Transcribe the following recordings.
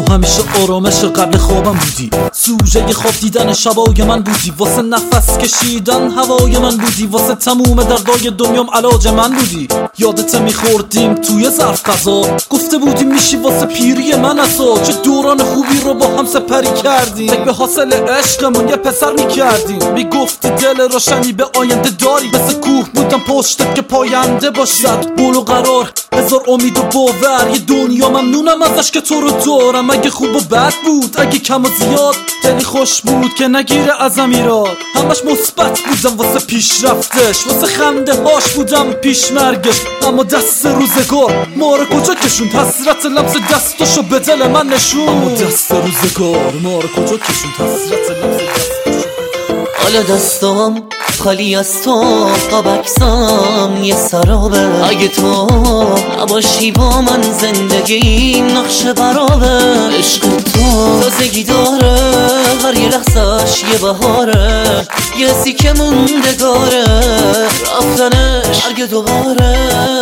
همیشه آرامش قبل خوابم بودی، سوژه خواب دیدن شبای من بودی، واسه نفس کشیدن هوای من بودی، واسه تموم دردای دنیام علاج من بودی. یادت میخوردیم توی ظرف غذا، گفته بودیم میشی واسه پیری من اسا. چه دوران خوبی رو با هم سپری کردیم، فکر به حاصل عشقمون یه پسر میکردیم. میگفتی دل روشنی به آینده داری، مثل کوه بودم پشتت که پاینده باشد. بول و قرار، هزار امید و باور، یه دنیا ممنونم ازش که تو رو دارم. اگه خوب و بد بود، اگه کم و زیاد، دلی خوش بود که نگیره ازم ایراد. همش مثبت بودم واسه پیشرفتش، واسه خنده هاش بودم پیش مرگش. اما دست روزگار ما رو کجا کشوند، حسرت لمس دستاشو به دل من نشون. اما دست روزگار ما رو کجا کشوند، حسرت لمس دستاشو. حالا دستام خالی از تو، قابکسام یه سرابه. اگه تو نباشی با من زندگی نقش برابه. عشق تو تازگی داره، هر یه لحظهش یه بهاره، یه حسی که موندگاره، رفتنش هرگه دوباره.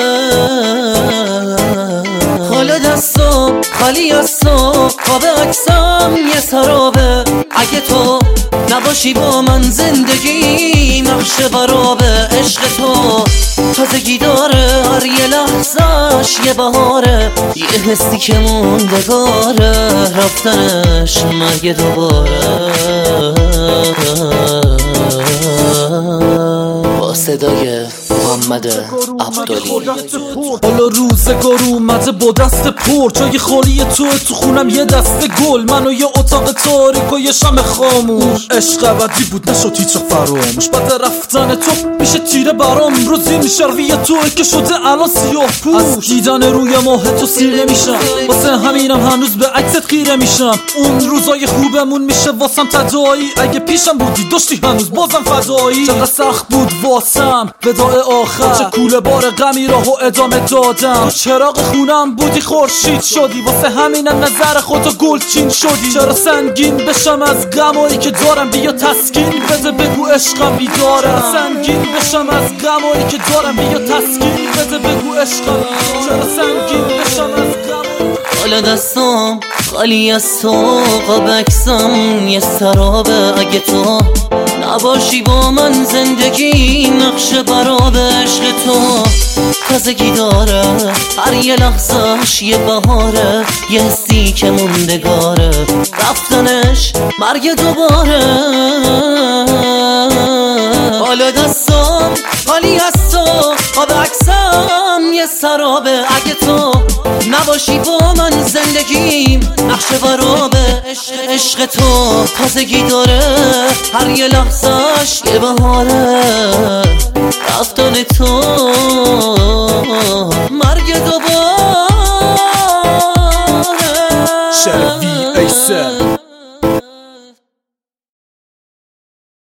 حالا دستام خالی از تو، قابکسام یه سرابه. اگه تو نباشی با من زندگی نقش برابه. عشق تو تازگی داره، هر یه لحظهش یه بهاره، یه حسی که موندگاره، رفتنش مرگ دوباره. با صدای محمد عبدالی. حالا روزگار اومده با دست پر، جای خالی تو خونم یه دسته گل، من و یه اتاق تاریک و یه شمع خاموش. عشق ابدی بود نشد هیچ فراموش، بعد رفتن تو میشه تیره برام. روزی میشروی توی که شده الان سیاه پوش، از دیدن روی ماه تو سیر نمیشم، واسه همینم هنوز به عکست خیره میشم. اون روزای خوبمون میشه واسم تدایی، اگه پیشم بودی داشتی هنوز بازم فدایی. چقدر سخت بود واسم وداع آخر، چه کوله بار غمی راهو ادامه دادم. تو چراغ خونم بودی خورشید شدی، واسه همینم نظر خودتو گلچین شدی. چرا سنگین بشم از غمایی که دارم، بیا تسکین بده بگو عشقم بیدارم. سنگین بشم از غمایی که دارم، بیا تسکین بده بگو عشقم. چرا سنگین بشم از غمایی. حالا دستام خالی از تو، قابکسام یه سرابه. اگه تو نباشی با من زندگی نقش برابه. عشق تو تازگی داره، هر یه لحظهش یه بهاره، یه حسی که موندگاره، رفتنش مرگ دوباره. حالا دستام خالی از تو، قابکسام یه سرابه. اگه تو نباشی با من زندگیم نقش برابه. عشق تو تازگی داره، هر یه لحظهش یه بهاره، رفتن تو